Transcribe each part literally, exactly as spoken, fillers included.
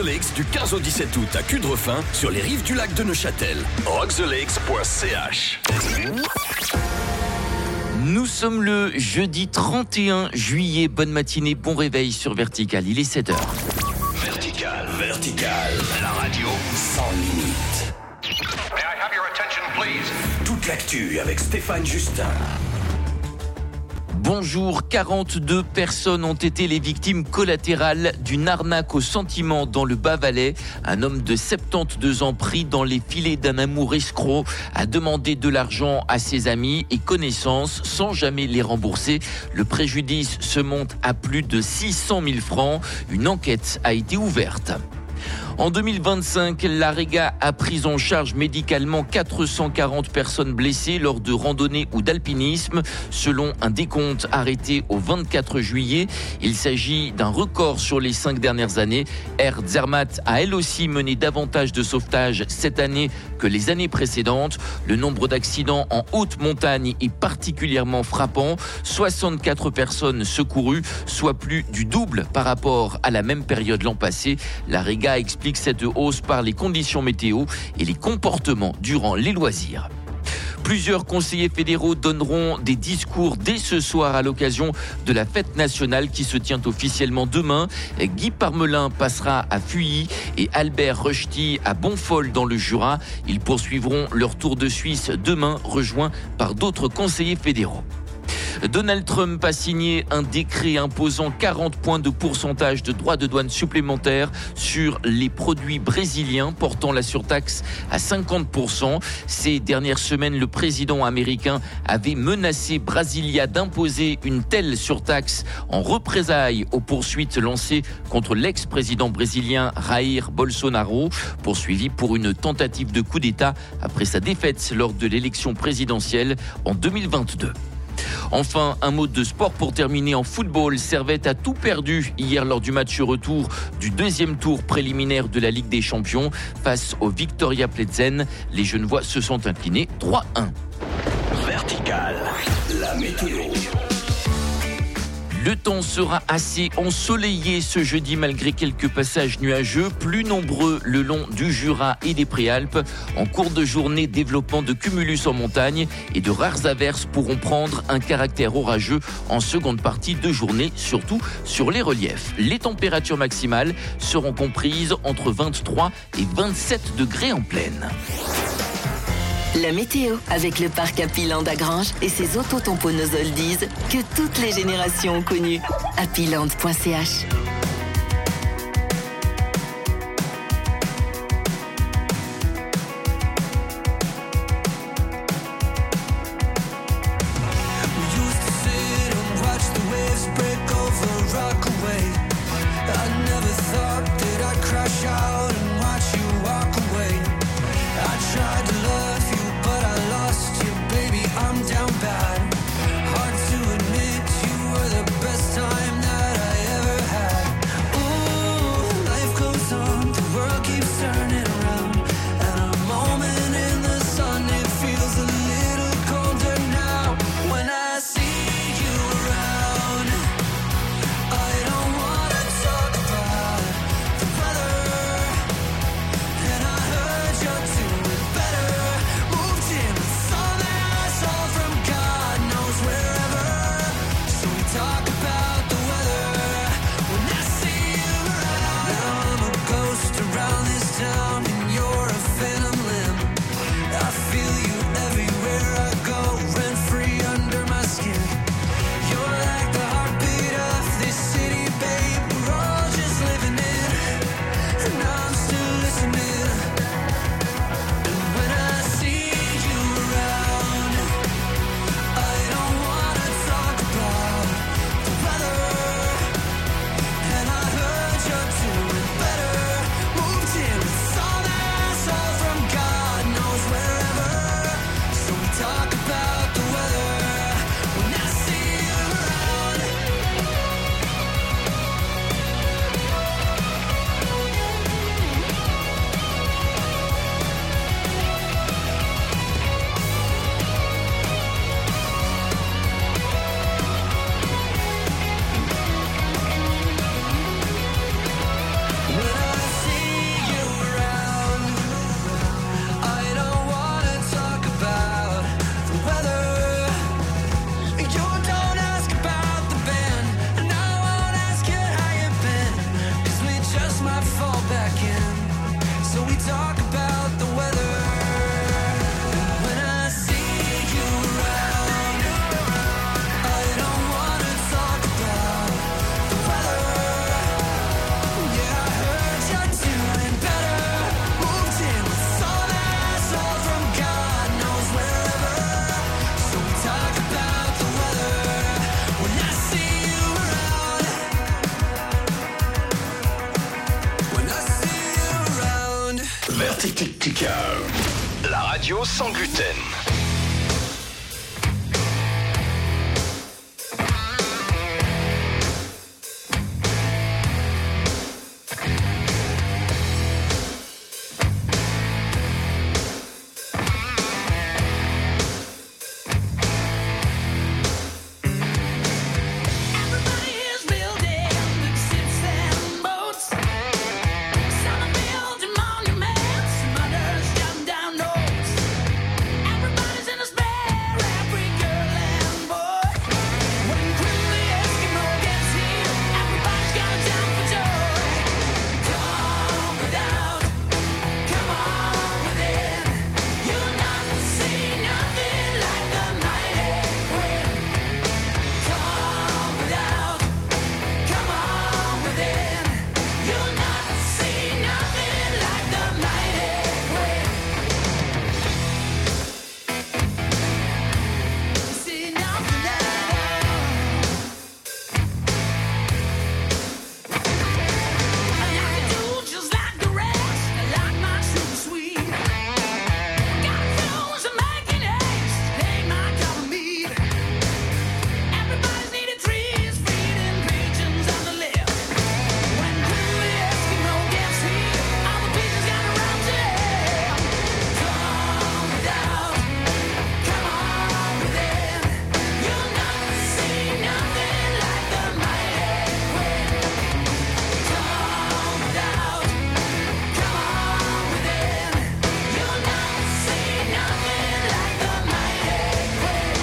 Lakes du quinze au dix-sept août à Cudrefin sur les rives du lac de Neuchâtel. rock the lakes point c h. Nous sommes le jeudi trente et un juillet. Bonne matinée, bon réveil sur Vertical. Il est sept heures. Vertical, Vertical, la radio sans limite. May I have your attention, please? Toute l'actu avec Stéphane Justin. Bonjour, quarante-deux personnes ont été les victimes collatérales d'une arnaque au sentiment dans le Bas-Valais. Un homme de soixante-douze ans pris dans les filets d'un amour escroc a demandé de l'argent à ses amis et connaissances sans jamais les rembourser. Le préjudice se monte à plus de six cent mille francs. Une enquête a été ouverte. En deux mille vingt-cinq, la Réga a pris en charge médicalement quatre cent quarante personnes blessées lors de randonnées ou d'alpinisme. Selon un décompte arrêté au vingt-quatre juillet, il s'agit d'un record sur les cinq dernières années. Air Zermatt a elle aussi mené davantage de sauvetages cette année que les années précédentes. Le nombre d'accidents en haute montagne est particulièrement frappant. soixante-quatre personnes secourues, soit plus du double par rapport à la même période l'an passé. La Réga explique cette hausse par les conditions météo et les comportements durant les loisirs. Plusieurs conseillers fédéraux donneront des discours dès ce soir à l'occasion de la fête nationale qui se tient officiellement demain. Guy Parmelin passera à Fuilly et Albert Rechty à Bonfol dans le Jura. Ils poursuivront leur tour de Suisse demain, rejoints par d'autres conseillers fédéraux. Donald Trump a signé un décret imposant quarante points de pourcentage de droits de douane supplémentaires sur les produits brésiliens, portant la surtaxe à cinquante pour cent. Ces dernières semaines, le président américain avait menacé Brasilia d'imposer une telle surtaxe en représailles aux poursuites lancées contre l'ex-président brésilien Jair Bolsonaro, poursuivi pour une tentative de coup d'État après sa défaite lors de l'élection présidentielle en deux mille vingt-deux. Enfin, un mot de sport pour terminer en football. Servette a tout perdu hier lors du match retour du deuxième tour préliminaire de la Ligue des Champions face au Viktoria Plzeň. Les Genevois se sont inclinés trois un. Vertical, la météo. Le temps sera assez ensoleillé ce jeudi malgré quelques passages nuageux, plus nombreux le long du Jura et des Préalpes. En cours de journée, développement de cumulus en montagne et de rares averses pourront prendre un caractère orageux en seconde partie de journée, surtout sur les reliefs. Les températures maximales seront comprises entre vingt-trois et vingt-sept degrés en plaine. La météo avec le parc Happyland à Granges et ses autotamponneuses oldies que toutes les générations ont connues. happyland point c h. Talk about the weather when I see you around. Now I'm a ghost. fall back in. So we talk about the weather. When I see you around, I don't wanna talk about the weather. Yeah, I heard you're doing better. Moved in with some asshole from God knows wherever. So we talk about the weather. When I see you around, when I see you around. Vertical, la radio sans gluten. Everybody is building big ships and boats. Some are building monuments, some others jump down notes. Everybody's in a spare, every girl and boy. When quickly Eskimo gets here, everybody's gonna jump for joy. Come without, come on within. You'll not see nothing like the mighty wind. Come without, come on within. You'll not see nothing like the mighty wind. See nothing at all. I can do just like the rest. I like my sugar sweet. Got fools are making haste. Ain't my cup of meat. Everybody's needing trees, feeding pigeons on the left. When quickly Eskimo gets here, all the pigeons gotta run to hell. Come without, come on within. You'll not see nothing like the mighty wind. Come without, come on within. You'll not see nothing like the mighty wind.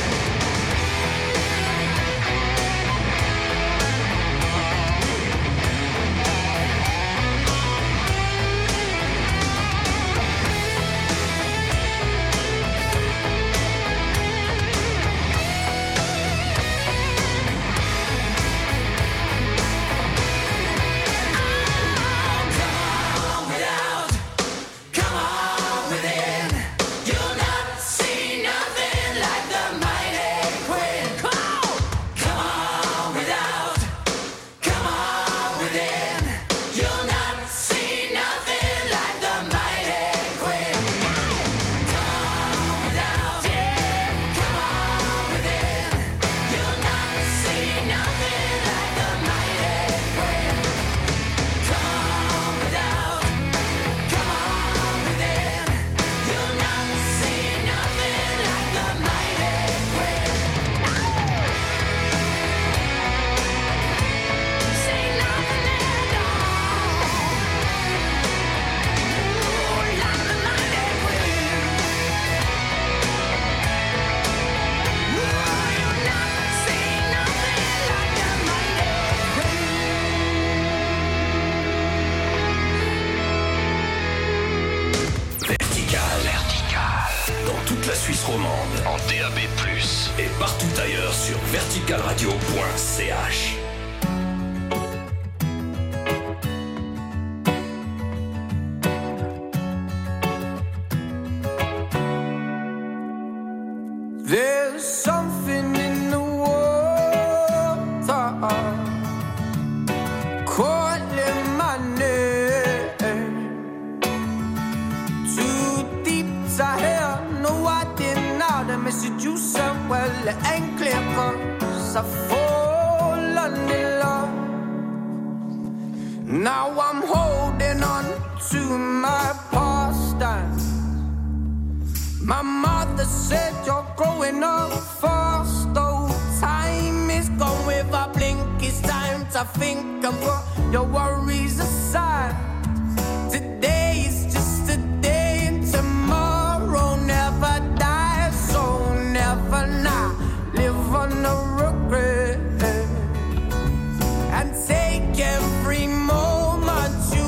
Come without, come on within. You'll not see nothing like the mighty wind. Come on, come on without, come on within. You'll not see nothing like the mighty wind. Come without, yeah, come on within. You'll not see nothing like the mighty wind. Come without, come on within. You'll not see nothing like the mighty wind. See nothing at all. Ooh, like the mighty wind. Ooh, you'll not see nothing like the mighty Vertical, vertical. Dans toute la Suisse romande, en D A B plus, et partout ailleurs sur vertical radio point c h. There's something in the water calling my name. Too deep to hear, no I didn't know the message you sent. Well, it ain't clear 'cause I've fallen in love. Now I'm holding on to my past and my mother said you're growing up fast. Oh, time is gone with a blink. It's time to think and put your worries aside. Today is just a day and tomorrow never dies. So never not live on the regret. And take every moment you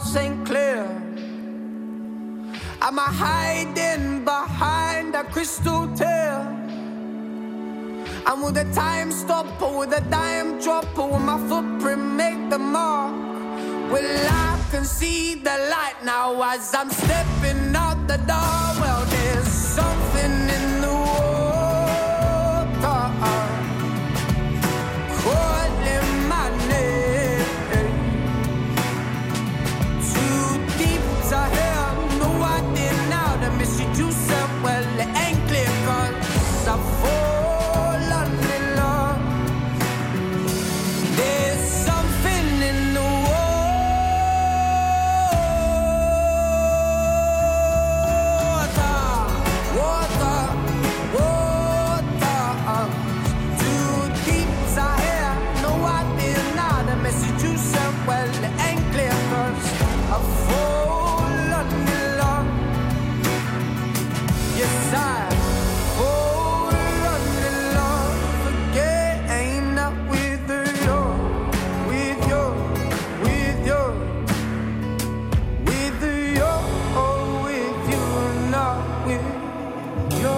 Saint Clair. I'm a hiding behind a crystal tail. I'm with a time stopper, with a dime dropper, with my footprint make the mark. Well, I can see the light now as I'm stepping out the door. Well, there's something in the water calling my name. Too deep to hear, no idea now to miss you too sad. Well, it ain't clear 'cause I've fallen in love. There's something in the water, water, water. Too deep to hear, no idea now to miss you too sad. Well, it ain't clear 'cause I've fallen in love. Yes, I've fallen in love again. Not with you, with you, with you, with you, oh, with you, not with you.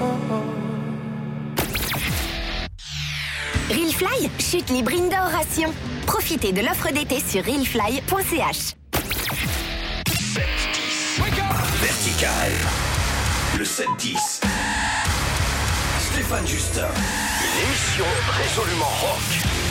Realfly, chute libre indoor ration. Profitez de l'offre d'été sur realfly point c h. Vertical. Le sept dix. Stéphane Justin. Une émission résolument rock.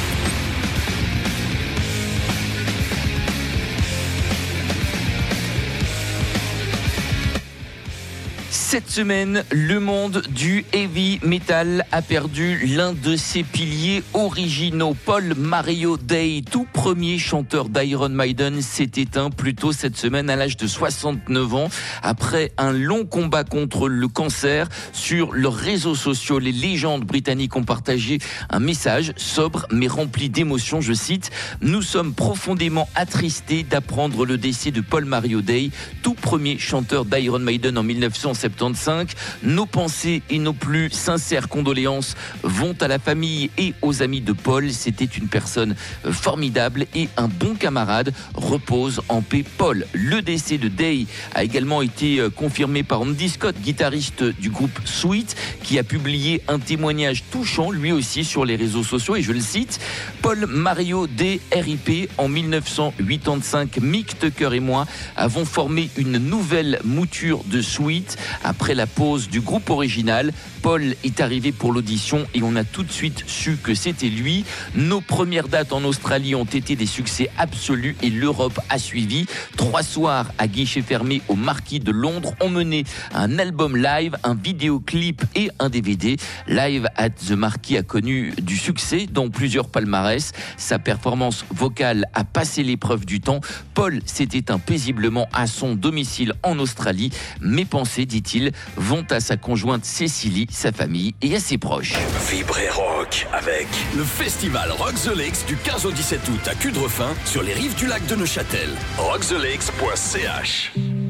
Cette semaine, le monde du heavy metal a perdu l'un de ses piliers originaux. Paul Mario Day, tout premier chanteur d'Iron Maiden, s'est éteint plus tôt cette semaine à l'âge de soixante-neuf ans. Après un long combat contre le cancer, sur leurs réseaux sociaux, les légendes britanniques ont partagé un message sobre mais rempli d'émotion. Je cite: « Nous sommes profondément attristés d'apprendre le décès de Paul Mario Day, tout premier chanteur d'Iron Maiden en dix-neuf cent soixante-quinze. Nos pensées et nos plus sincères condoléances vont à la famille et aux amis de Paul. C'était une personne formidable et un bon camarade. Repose en paix, Paul. » Le décès de Day a également été confirmé par Andy Scott, guitariste du groupe Sweet, qui a publié un témoignage touchant lui aussi sur les réseaux sociaux, et je le cite: « Paul Mario Day R I P en dix-neuf cent quatre-vingt-quinze, Mick Tucker et moi avons formé une nouvelle mouture de Sweet. Après la pause du groupe original, Paul est arrivé pour l'audition et on a tout de suite su que c'était lui. Nos premières dates en Australie ont été des succès absolus et l'Europe a suivi. Trois soirs à guichet fermé au Marquis de Londres ont mené un album live, un vidéoclip et un D V D. Live at the Marquis a connu du succès dans plusieurs palmarès. Sa performance vocale a passé l'épreuve du temps. Paul s'est éteint paisiblement à son domicile en Australie. Mes pensées, dit-il, vont à sa conjointe Cécilie, sa famille et à ses proches. Vibrez rock avec le festival Rock the Lakes du quinze au dix-sept août à Cudrefin sur les rives du lac de Neuchâtel. rock the lakes point c h.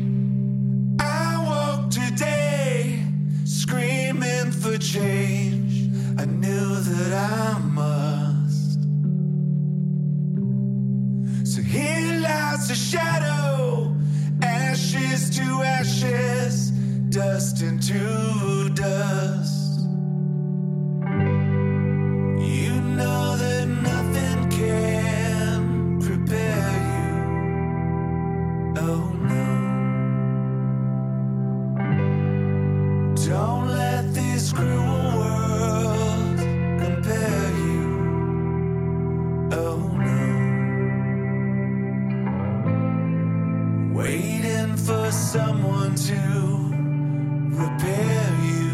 I woke today screaming for change. I knew that I must. So here lies a shadow, ashes to ashes, dust into dust. You know that nothing can prepare you. Oh no. Don't let this cruel world compare you. Oh no. Waiting for someone to repair you.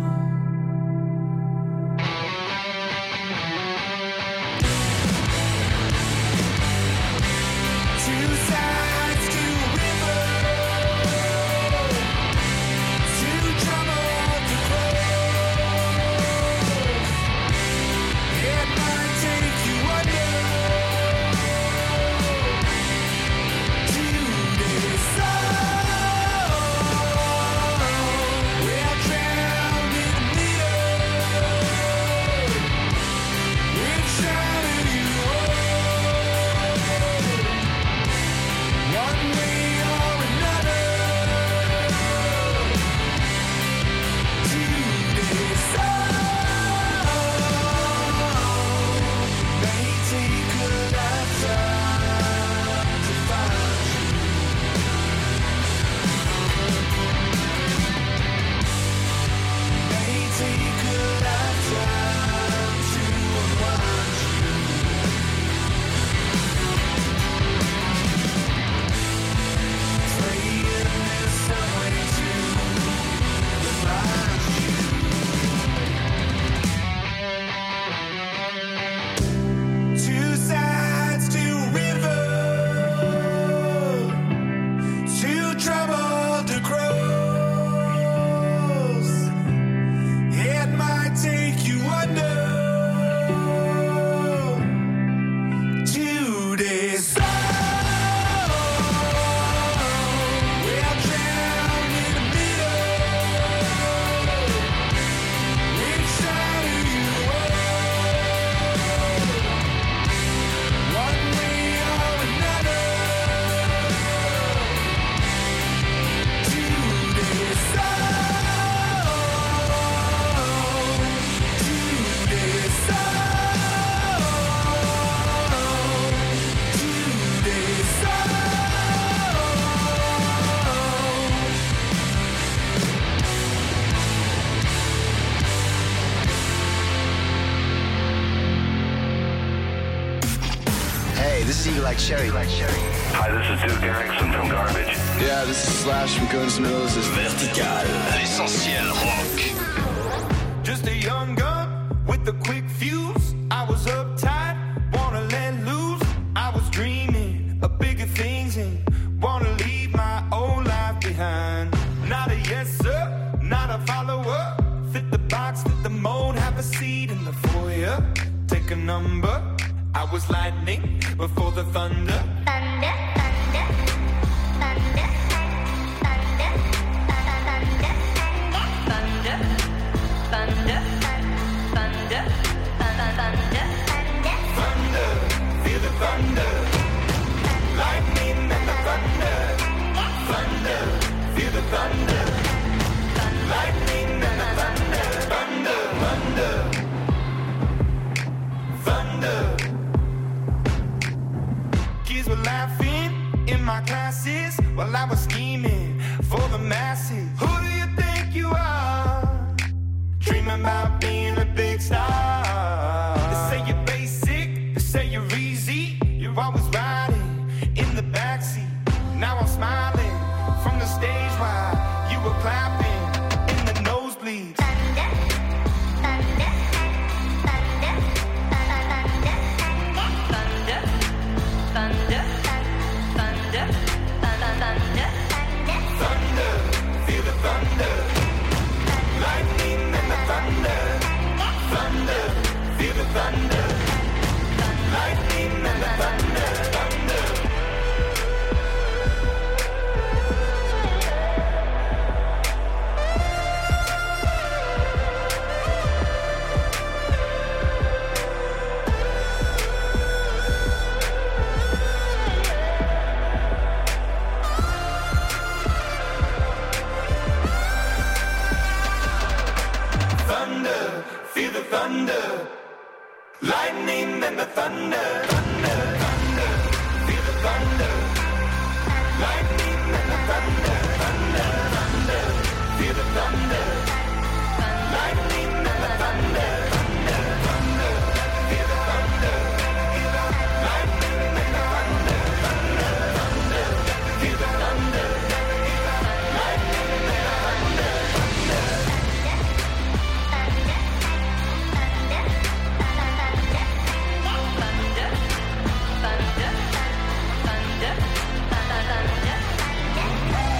Two sides to a river, two troubled the road. this is Eagle Like Cherry. Hi, this is Duke Erickson from Garbage. Yeah, this is Slash from Guns N' Roses. Vertical, l'essentiel rock. Just a young gun with a quick fuse. I was uptight, wanna let loose. I was dreaming of bigger things and wanna leave my old life behind. Not a yes sir, not a follower. Fit the box, fit the mold, have a seat in the foyer. Take a number. I was lightning before the thunder. Thunder, thunder, thunder, thunder, thunder, thunder, thunder, thunder, thunder, Thunder, feel the thunder. Lightning and the thunder. Thunder, feel the thunder. Lightning and the thunder. Thunder, thunder, thunder. Kids were laughing in my classes while I was scheming for the masses. Who do you think you are? Dreaming about being a big star. They say you're basic, they say you're easy. You're always riding in the backseat. Now I'm smiling from the stage while you were clapping in the nosebleeds. thunder, thunder, thunder, thunder, thunder, thunder, thunder, thunder, Thunder, feel the thunder. Lightning and the thunder. Thunder, feel the thunder. Lightning and the thunder. Thunder. Thunder, feel the thunder. Lightning and the thunder. Thunder, thunder, feel the thunder. Lightning and the thunder. Thunder, thunder, feel the thunder. Lightning and the thunder. Thunder, thunder, feel the thunder. Lightning and the thunder. Thunder, thunder, feel the thunder. Lightning and the thunder. thunder, thunder, thunder, thunder, thunder.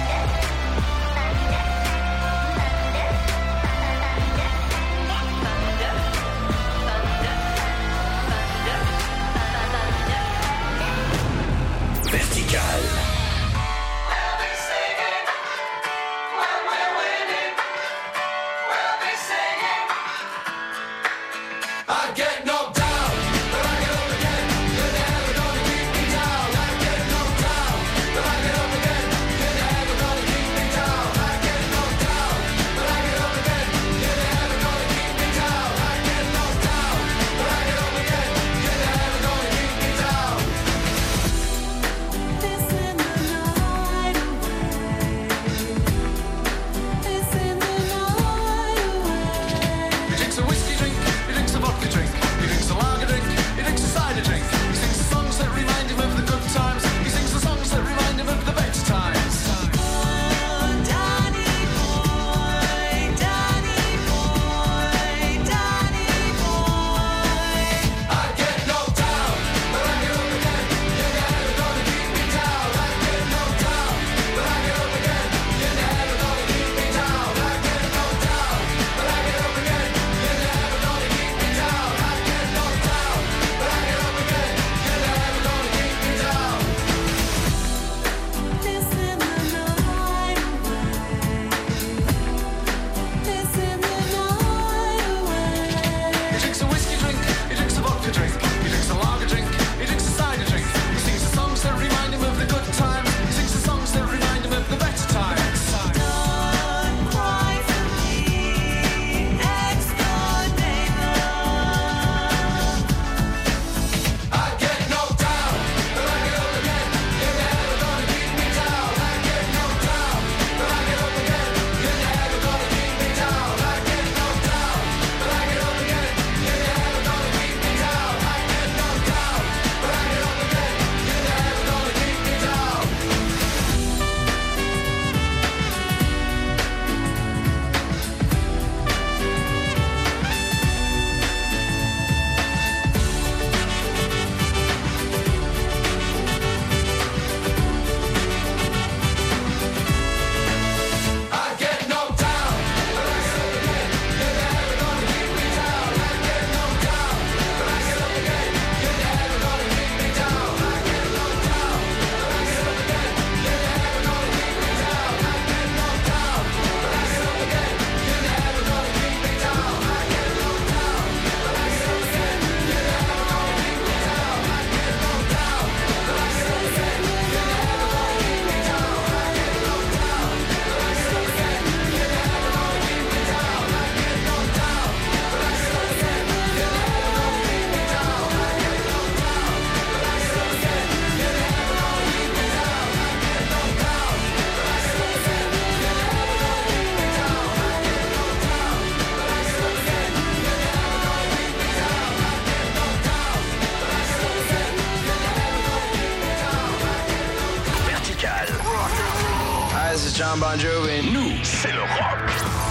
Bon Jovi. Nous, c'est le rock.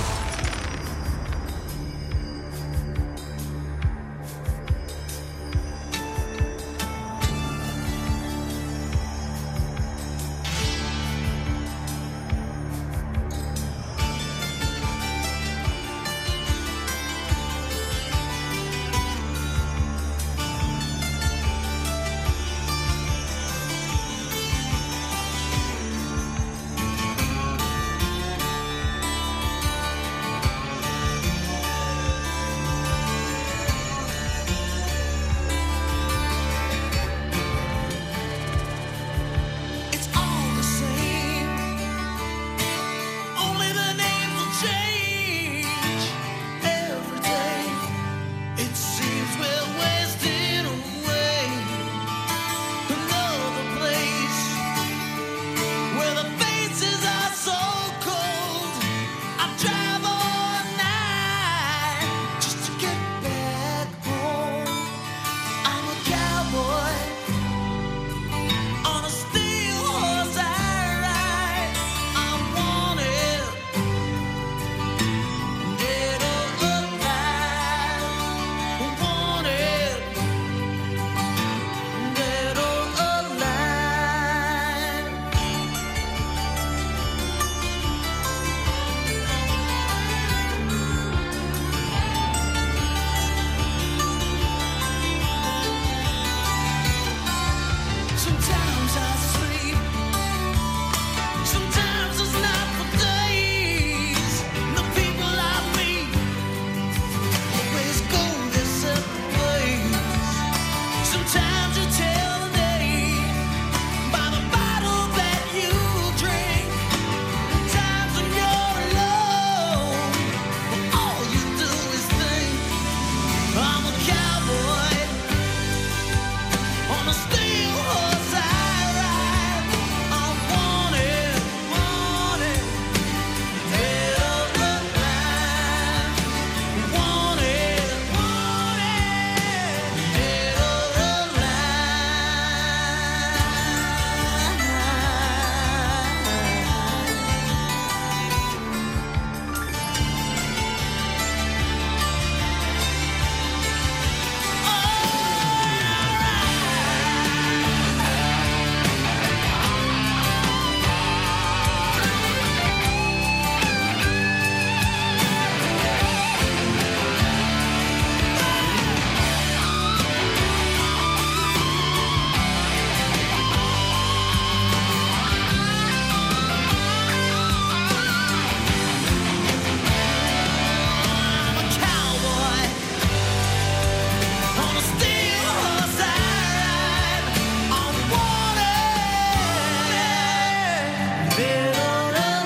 It's all the same. Only the names will change every day. It seems we're wasting away. Another place where the faces are so cold. I drive all night just to get back home. I'm a cowboy. On a steel horse I ride. I'm wanted, dead or alive. Wanted, dead or alive. Sometimes I sleep, sometimes it's not for days. The people I meet always go their separate ways. Sometimes you tell the day by the bottle that you drink. Times when you're alone, all you do is think. I'm a cowboy. On a steel horse I ride. I'm wanted, wanted, dead or alive. Wanted, wanted, dead or I'm a cowboy. On a steel horse I ride. I'm wanted, dead or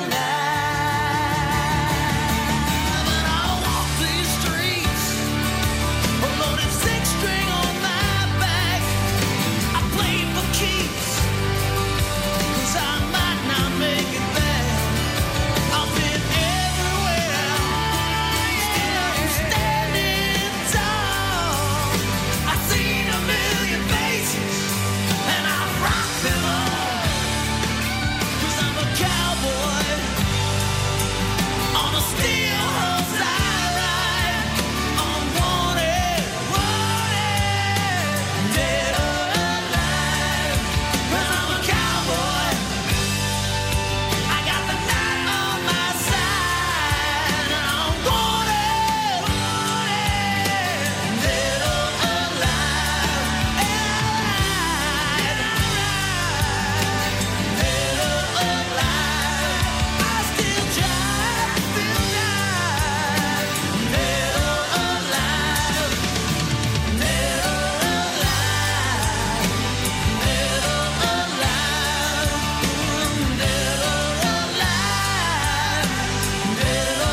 alive. And I walk these streets, a loaded six string on my back. I play for keeps, 'cause I might not make it back. I've been everywhere, still I'm standing tall. I've seen a million faces, and I rock them all. 'Cause I'm a cowboy. On a steel horse I ride. I'm wanted, wanted, dead or alive. 'Cause I'm a cowboy. I got the night on my side. And I'm wanted, wanted, dead or alive. And I ride, I ride, dead or alive. I still drive, still drive, dead or alive. Dead or alive, dead or alive, dead or alive, dead or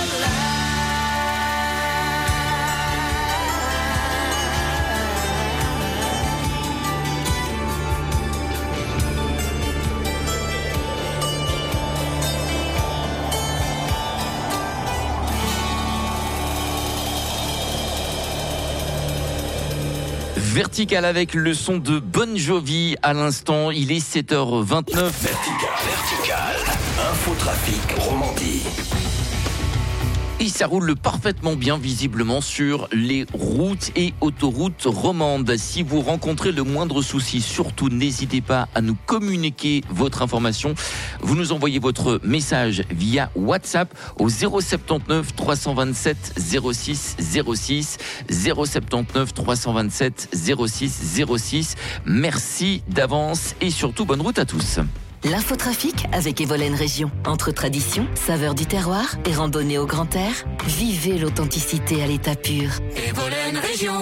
Vertical avec le son de Bon Jovi à l'instant. Il est sept heures vingt-neuf. Vertical, vertical. Infotrafic Romandie. Et ça roule parfaitement bien visiblement sur les routes et autoroutes romandes. Si vous rencontrez le moindre souci, surtout n'hésitez pas à nous communiquer votre information. Vous nous envoyez votre message via WhatsApp au zéro soixante-dix-neuf trois cent vingt-sept zéro six zéro six zéro soixante-dix-neuf trois cent vingt-sept zéro six zéro six. Merci d'avance et surtout bonne route à tous. L'infotrafic avec Evolen Région. Entre tradition, saveur du terroir et randonnée au grand air, vivez l'authenticité à l'état pur. Evolen Région.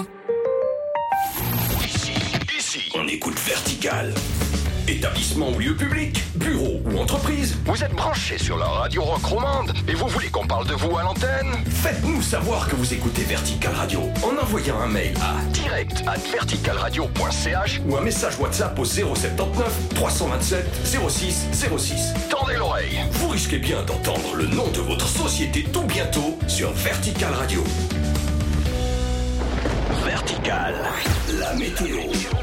Ici, ici, on écoute Vertical. Établissement ou lieu public, bureau ou entreprise, vous êtes branché sur la radio rock romande et vous voulez qu'on parle de vous à l'antenne? Faites-nous savoir que vous écoutez Vertical Radio en envoyant un mail à direct at vertical radio point c h ou un message WhatsApp au zéro soixante-dix-neuf trois cent vingt-sept zéro six zéro six. Tendez l'oreille. Vous risquez bien d'entendre le nom de votre société tout bientôt sur Vertical Radio. Vertical, la météo.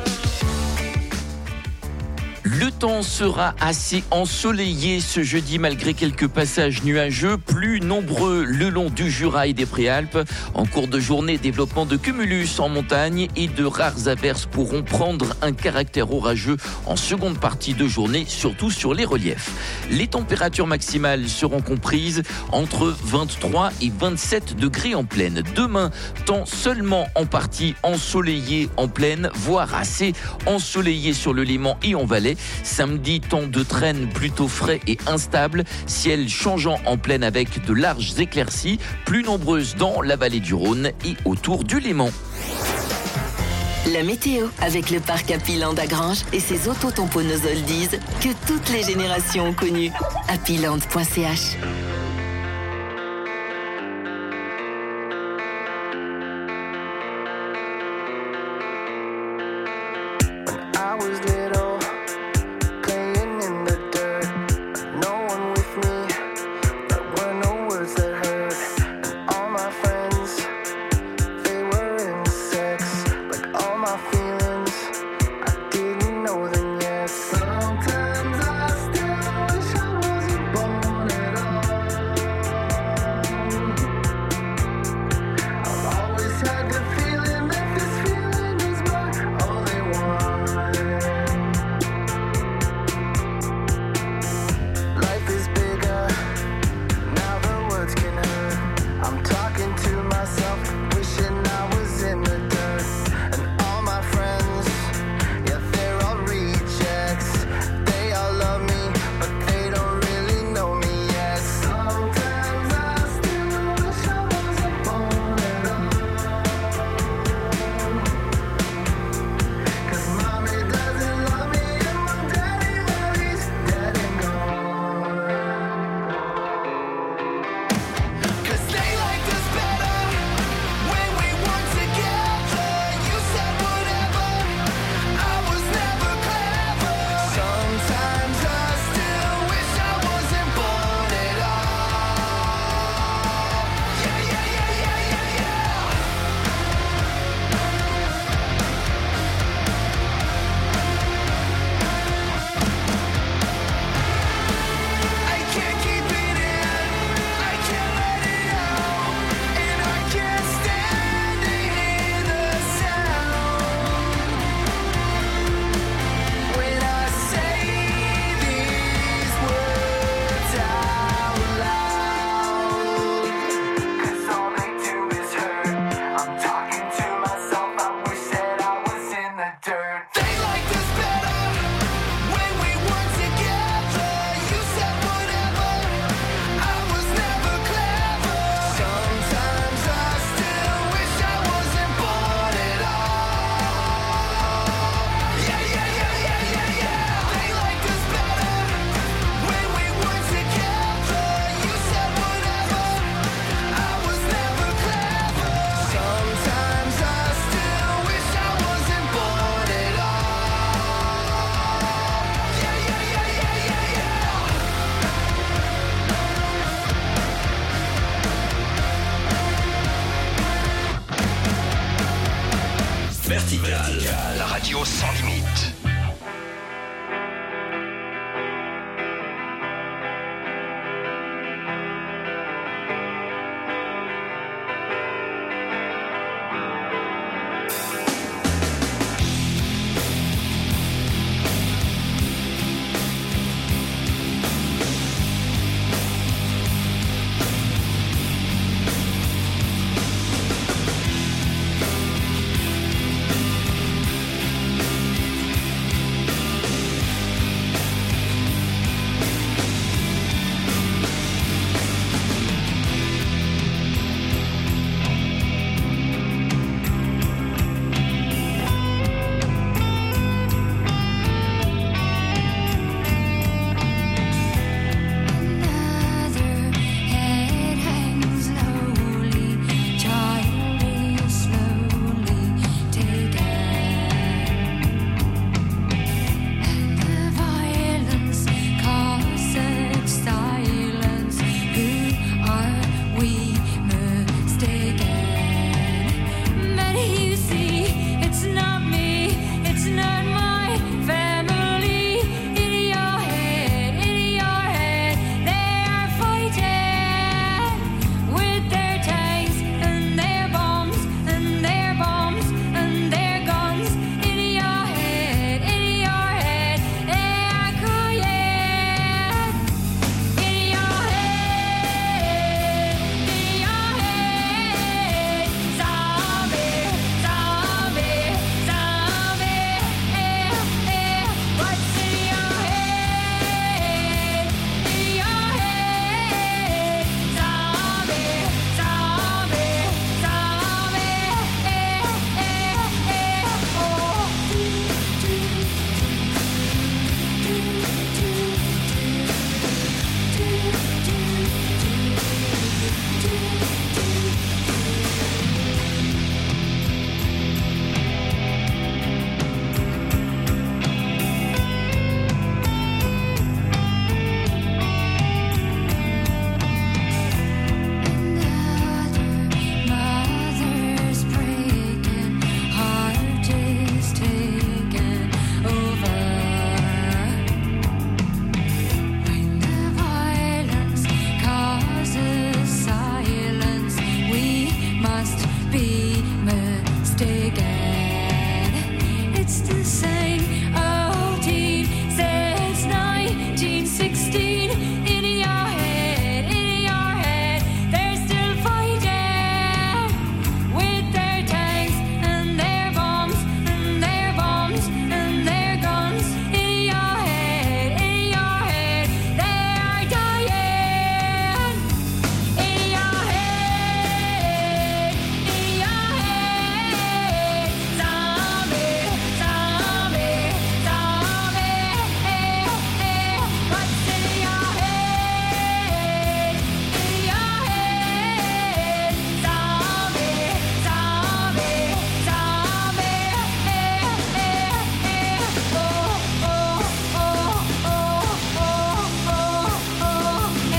Le temps sera assez ensoleillé ce jeudi malgré quelques passages nuageux plus nombreux le long du Jura et des Préalpes. En cours de journée, développement de cumulus en montagne et de rares averses pourront prendre un caractère orageux en seconde partie de journée, surtout sur les reliefs. Les températures maximales seront comprises entre vingt-trois et vingt-sept degrés en plaine. Demain, temps seulement en partie ensoleillé en plaine, voire assez ensoleillé sur le Léman et en Valais. Samedi, temps de traîne plutôt frais et instable, ciel changeant en plaine avec de larges éclaircies, plus nombreuses dans la vallée du Rhône et autour du Léman. La météo avec le parc Happyland à Granges et ses autotamponnosols disent que toutes les générations ont connu. happyland point c h. Vertical, la radio sans limite. must be mistaken. It's the same old team since nineteen sixteen. In your head, in your head, they're still fighting with their tanks and their bombs and their bombs and their guns. In your head, in your head, they are dying. In your head, in your head, zombie, zombie, zombie. What's in your head? In your head, zombie, zombie, zombie. Oh, oh, oh, oh, oh, oh, oh,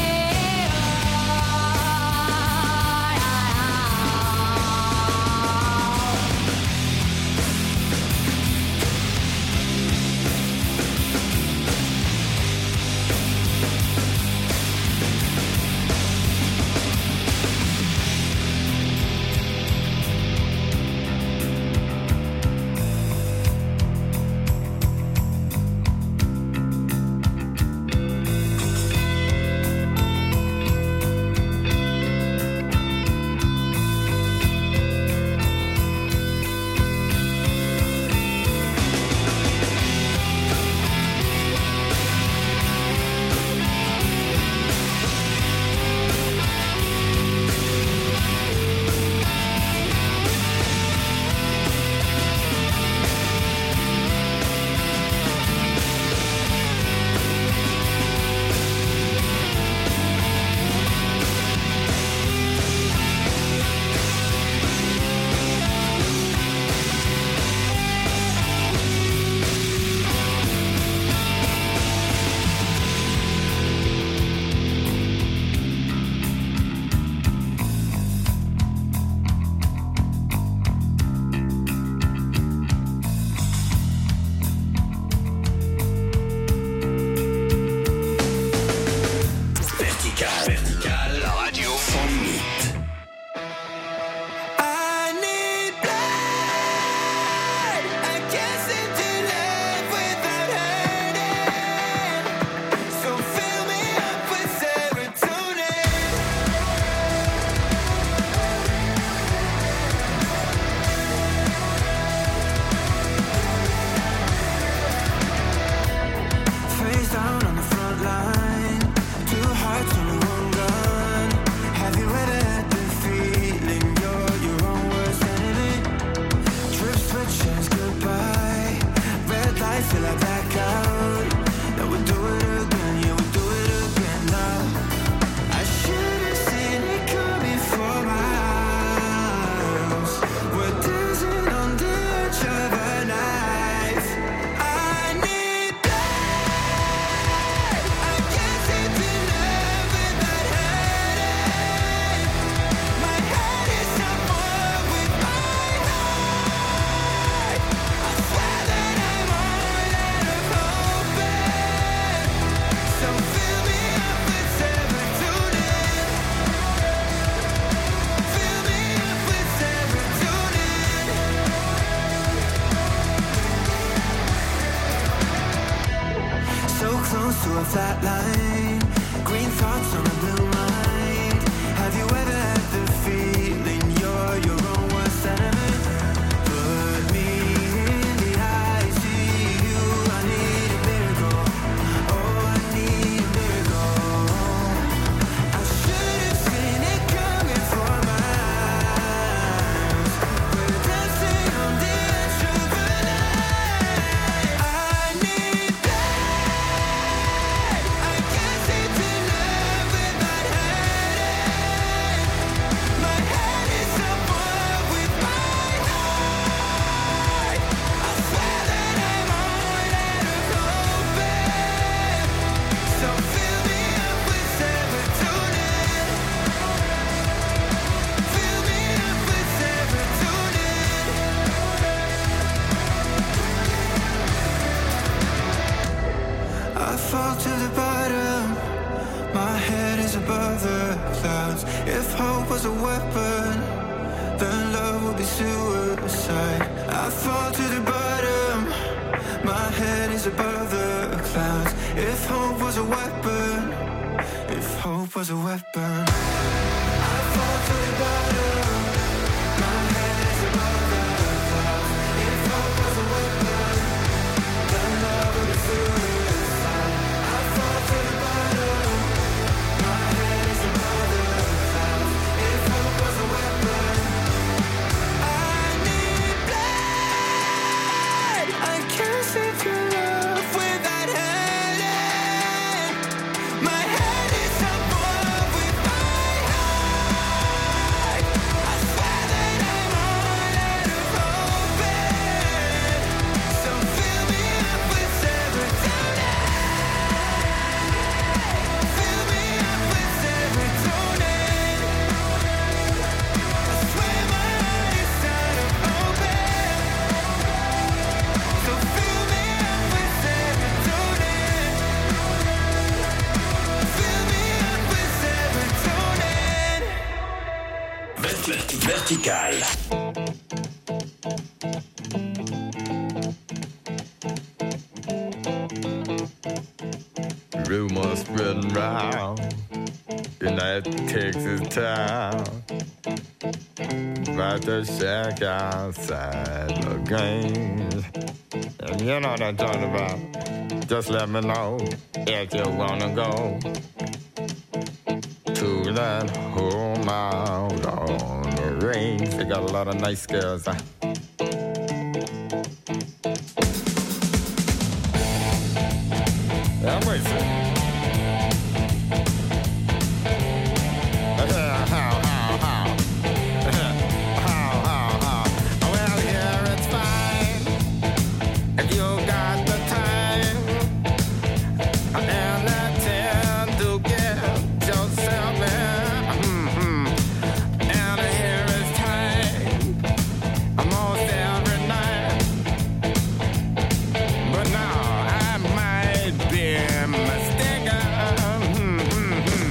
Vertical, Vertical, la radio sans limite. I need blood. I can't seem to live without hurting. So fill me up with serotonin. Face down on the front line. Two hearts on the one gun. Have you ever had the feeling you're your own worst enemy? Trip switches goodbye. Red lights till I black out. Now we do it again, yeah, we do it again now. I should have seen it coming for miles. We're dancing on the edge of a knife. I need blood. I can't seem to live without hurting. My head is somewhere with my heart. I swear that I'm all out of hope. So fill me up with serotonin. Fill me up with serotonin. So close to a flat line. Green thoughts on a blue mind. Have you ever had the feeling you're your own worst enemy? Put me in the I C U. I need a miracle. Oh, I need a miracle. I should have seen it coming for miles. We're dancing on the edge of a knife. I need blood. I can't seem to live without hurting. My head is somewhere with my heart. I swear that I'm all out of hope. So fill me up with serotonin. Fill me up with serotonin. I fall to the bottom. My head is above the clouds. If hope was a weapon, then love will be suicide. I fall to the bottom, my head is above the clouds. If hope was a weapon, if hope was a weapon, I fall to the bottom, my head is above the clouds. If hope was a weapon, then love will be suicide. I fall to the bottom, my head is above the clouds. If hope was a weapon, I need blood. I can't see through love without hurting. My head is above with my heart. I swear that I'm all out of hoping. So fill me up with serotonin. Fill me up with serotonin. I swear my heart is out of hoping. So fill me up with serotonin. Fill me up with serotonin. Vert- Vertical. Rumors spreading round in that Texas town about the shack outside the game. And you know what I'm talking about. Just let me know if you wanna go to that home out on the range. They got a lot of nice girls. Huh? I'm racing. Well, here it's fine if you got the time and the time to get yourself in. Mm-hmm. And here it's time almost every night. But now I might be mistaken. Mm-hmm.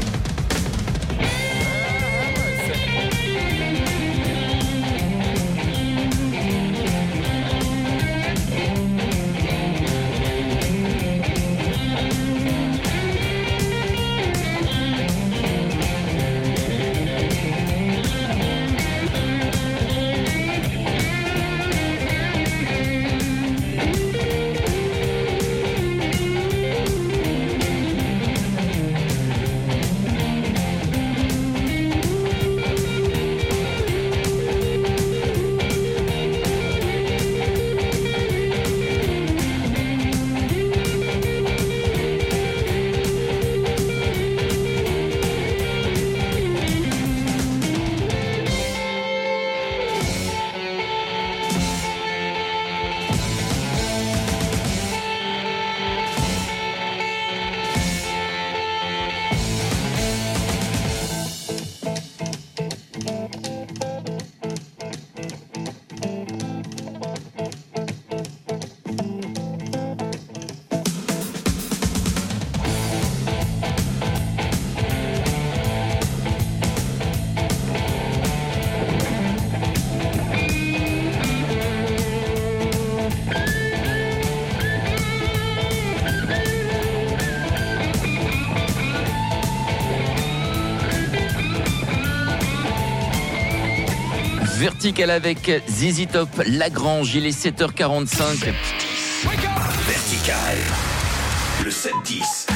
Vertical avec Z Z Top, Lagrange, il est sept heures quarante-cinq. Vertical. Le sept dix.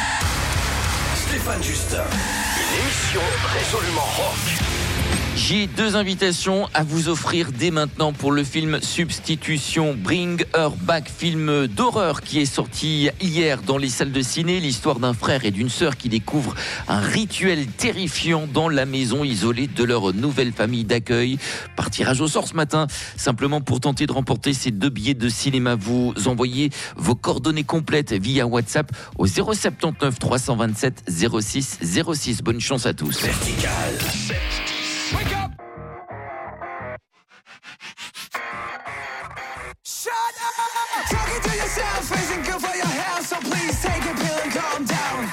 Stéphane Justin. Une émission résolument rock. J'ai deux invitations à vous offrir dès maintenant pour le film Substitution, Bring Her Back, film d'horreur qui est sorti hier dans les salles de ciné. L'histoire d'un frère et d'une sœur qui découvrent un rituel terrifiant dans la maison isolée de leur nouvelle famille d'accueil. Par tirage au sort ce matin, simplement pour tenter de remporter ces deux billets de cinéma. Vous envoyez vos coordonnées complètes via WhatsApp au zéro sept neuf trois deux sept zéro six zéro six. Bonne chance à tous. Vertical. Wake up! Shut up! Talking to yourself isn't good for your health, so please take a pill and calm down.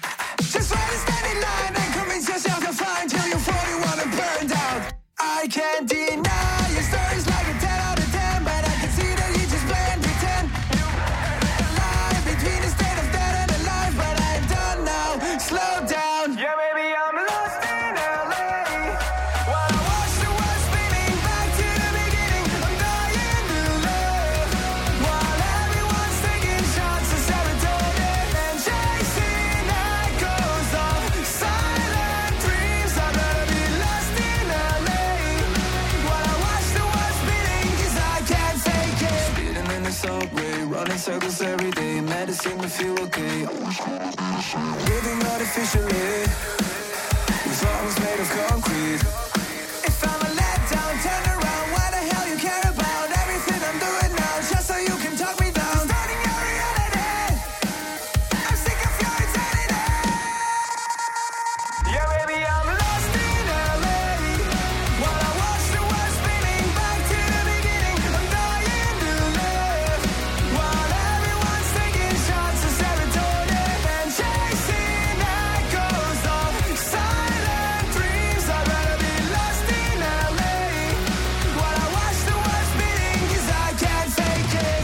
Just try to stand in line and convince yourself you're fine till you're forty-one and burned out. I can't can't deny your story's like a ten out of ten, but I can see that you just play and pretend. Lie between a state of dead and alive, but I'm done now. Slow down. Yeah, baby, I'm lost in L A. While I watch the world spinning back to the beginning, I'm dying to love. While everyone's taking shots of serotonin and chasing echoes of silent dreams, I'd rather be lost in L A. While I watch the world spinning, 'cause I can't fake it. Speeding in the subway, running circles every day, medicine to feel okay. Breathing artificially, with lungs made of concrete. If I'm a letdown, turn around. Why the hell you care about everything I'm doing now? Just so you can talk me down. Starting your reality. I'm sick of your insanity. Yeah, baby, I'm lost in L A. While I watch the world spinning back to the beginning, I'm dying to live. While everyone's taking shots of serotonin and chasing echoes of silent dreams, I'd rather be lost in L A. While I watch the world spinning, 'cause I can't fake it.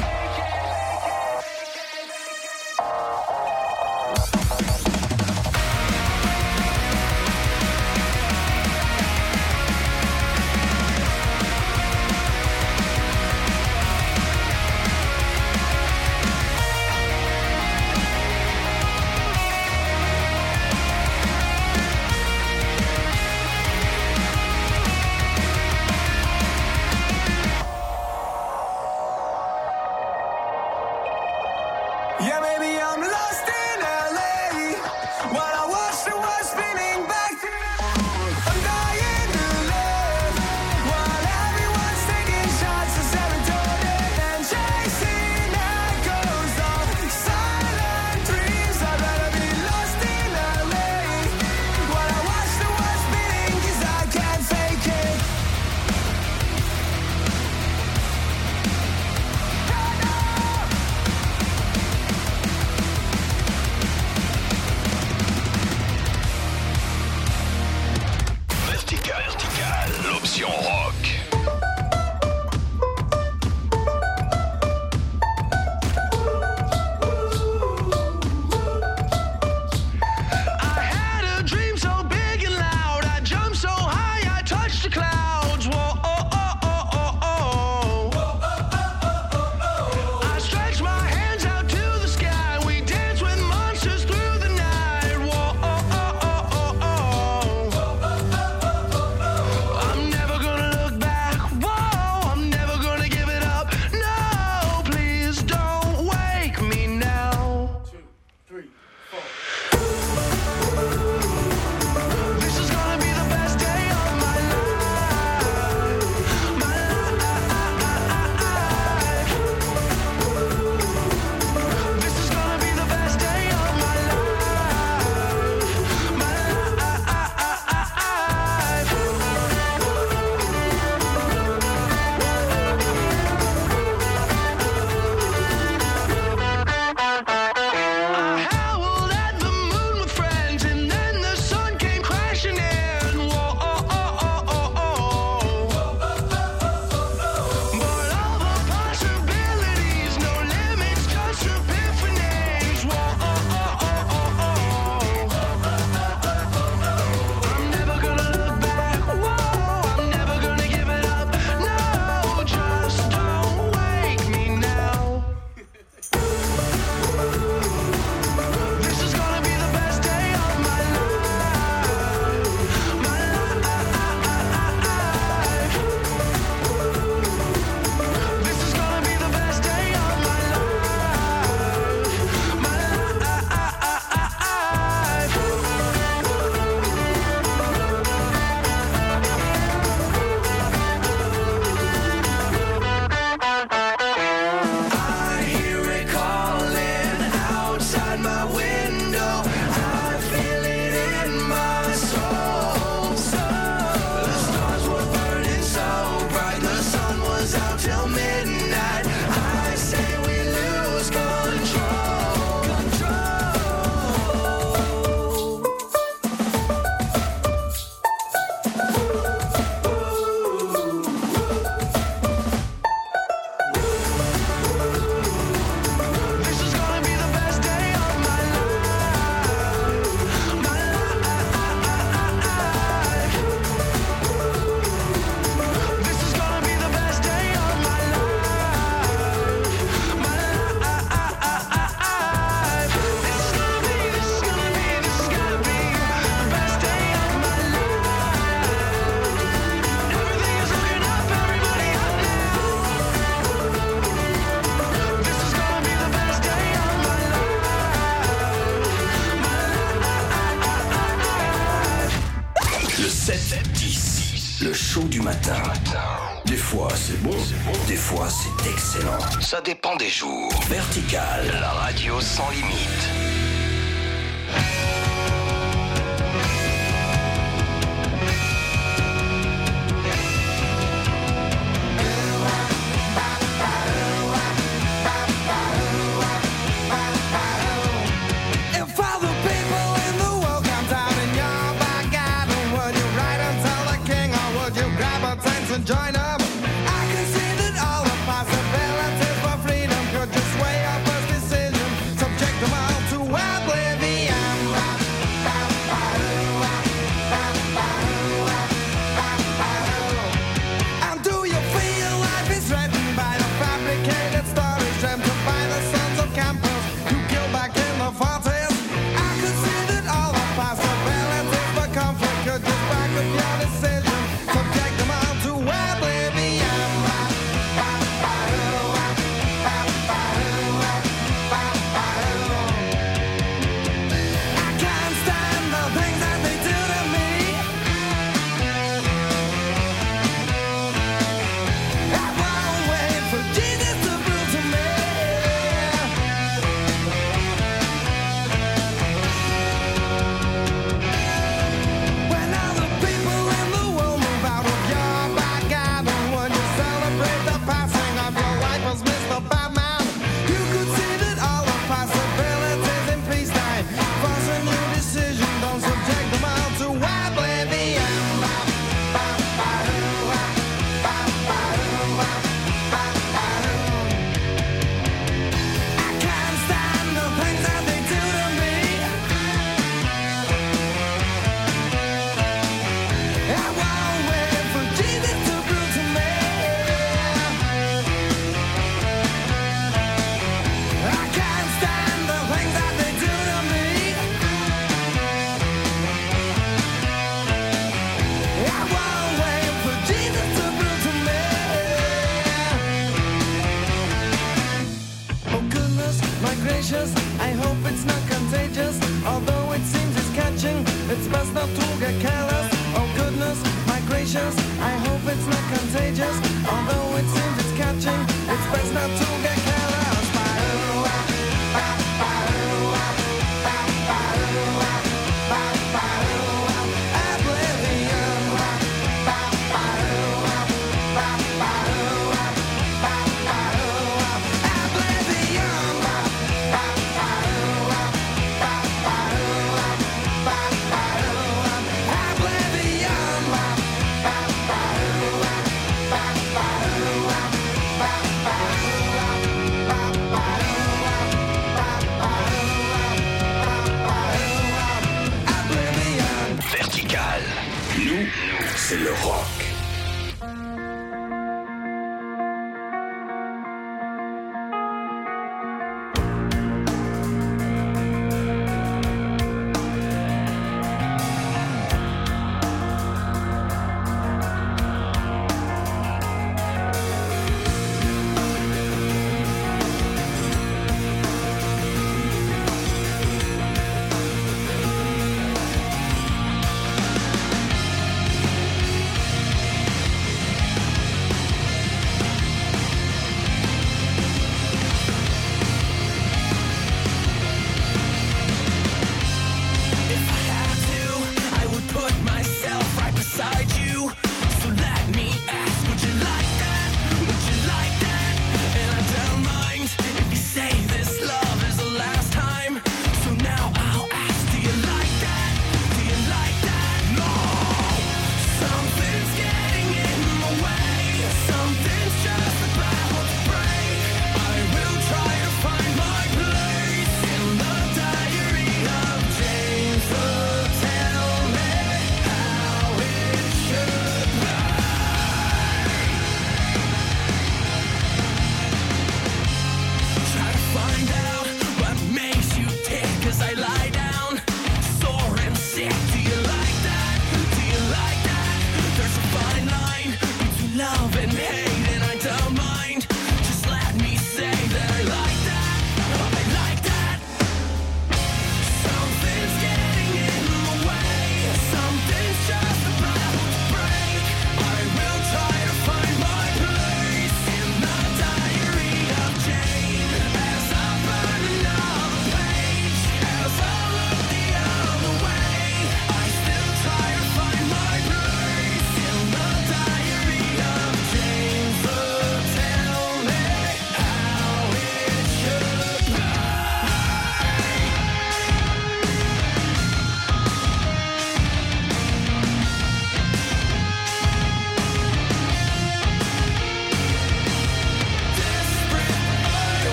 Yeah, baby, I'm lost in L A. While I watch the world spinning back to I'm dying to live. While everyone's taking shots of serotonin and chasing echoes of silent dreams, I'd rather be lost in L A. While I watch the world spinning, 'cause I can't fake it. Vertical, vertical, l'option rock. I had a dream so big and loud. I jumped so high, I touched the clouds. Whoa, oh, oh, oh, oh, oh. I stretched my hands out to the sky. We danced with monsters through the night. Whoa, oh, oh, oh, oh, oh. I'm never gonna matin. Des fois c'est bon, des fois c'est excellent. Ça dépend des jours. Vertical, La radio sans limite. If all the people in the world comes out in your back garden, would you ride and tell the king, or would you grab a tent and join them? I can see that all the possibilities for freedom could just sway up a decision, subject them all to oblivion. And do you feel life is threatened by the fabricated stories dreamt up by the sons of campers who killed back in the forties? I could see that all the possibilities for conflict could just back up your decision, subject them all to oblivion. I can't stand the things that they do to me. I won't wait for Jesus to prove to me. When all the people in the world move out of your back garden, would you celebrate the passing of your life as Mister Batman? You could see that all the possibilities in peacetime, force a new decision, don't subject them all to oblivion. I can't stand the things that they do to me. I won't wait for Jesus to prove to me. I can't stand the things that they do to me. I won't wait for Jesus to prove to me. Oh goodness, my gracious, I hope it's not contagious. Although it seems it's catching, it's best not to get careless. Oh goodness, my gracious, I hope it's not contagious. Although it seems it's catching, it's best not to get careless. Vertical. Nous, c'est le rock.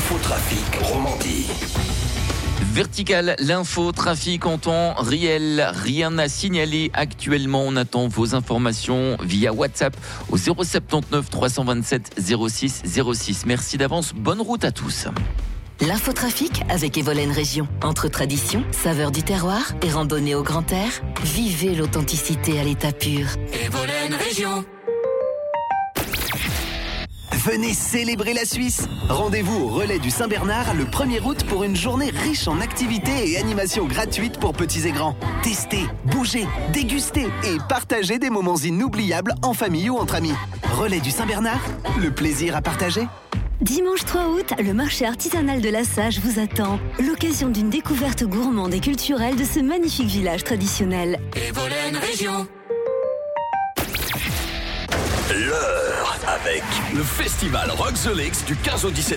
L'infotrafic Romandie. Vertical, l'info, trafic en temps réel, rien à signaler actuellement. On attend vos informations via WhatsApp au zéro sept neuf trois deux sept zéro six zéro six. Merci d'avance, bonne route à tous. L'infotrafic avec Evolen Région. Entre tradition, saveur du terroir et randonnée au grand air, vivez l'authenticité à l'état pur. Evolen Région. Venez célébrer la Suisse. Rendez-vous au Relais du Saint-Bernard le premier août pour une journée riche en activités et animations gratuites pour petits et grands. Testez, bougez, dégustez et partagez des moments inoubliables en famille ou entre amis. Relais du Saint-Bernard, le plaisir à partager. Dimanche trois août, le marché artisanal de la Sage vous attend. L'occasion d'une découverte gourmande et culturelle de ce magnifique village traditionnel. Evolen Région. L'heure avec le festival Rock the Lakes du quinze au dix-sept